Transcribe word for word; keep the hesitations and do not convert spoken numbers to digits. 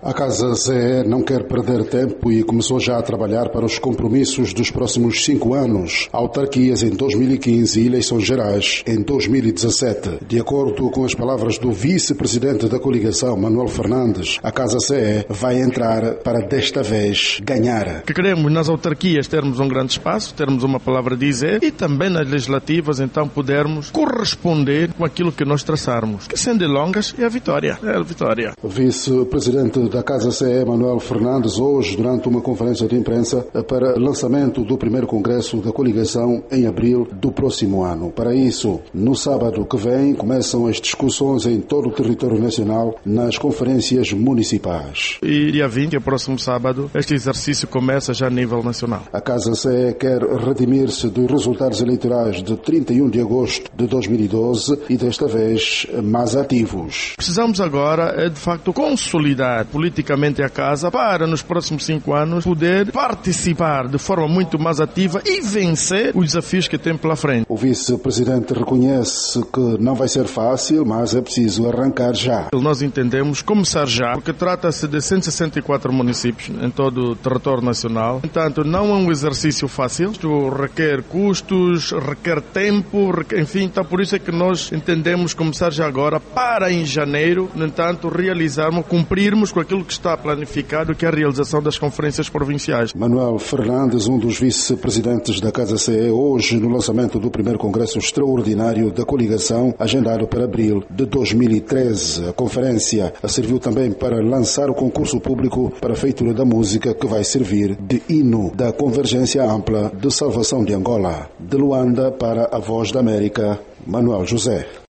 A Casa C E não quer perder tempo e começou já a trabalhar para os compromissos dos próximos cinco anos, autarquias em dois mil e quinze e eleições gerais em dois mil e dezassete. De acordo com as palavras do vice-presidente da coligação, Manuel Fernandes, a Casa C E vai entrar para desta vez ganhar. Que queremos nas autarquias termos um grande espaço, termos uma palavra a dizer e também nas legislativas então pudermos corresponder com aquilo que nós traçarmos. Que sem delongas é a vitória, é a vitória. Vice-presidente da Casa C E, Manuel Fernandes, hoje, durante uma conferência de imprensa para lançamento do primeiro congresso da coligação em abril do próximo ano. Para isso, no sábado que vem, começam as discussões em todo o território nacional nas conferências municipais. E dia vinte, que é o próximo sábado, este exercício começa já a nível nacional. A Casa C E quer redimir-se dos resultados eleitorais de trinta e um de agosto de dois mil e doze e desta vez mais ativos. Precisamos agora, de facto, consolidar politicamente a Casa para, nos próximos cinco anos, poder participar de forma muito mais ativa e vencer os desafios que tem pela frente. O vice-presidente reconhece que não vai ser fácil, mas é preciso arrancar já. Nós entendemos começar já, porque trata-se de cento e sessenta e quatro municípios em todo o território nacional. Portanto, não é um exercício fácil. Isto requer custos, requer tempo, requer, enfim, então por isso é que nós entendemos começar já agora para, em janeiro, no entanto, realizarmos, cumprirmos com aquilo que está planificado, que é a realização das conferências provinciais. Manuel Fernandes, um dos vice-presidentes da Casa C E, hoje no lançamento do primeiro congresso extraordinário da coligação, agendado para abril de dois mil e treze. A conferência serviu também para lançar o concurso público para a feitura da música, que vai servir de hino da Convergência Ampla de Salvação de Angola. De Luanda para a Voz da América, Manuel José.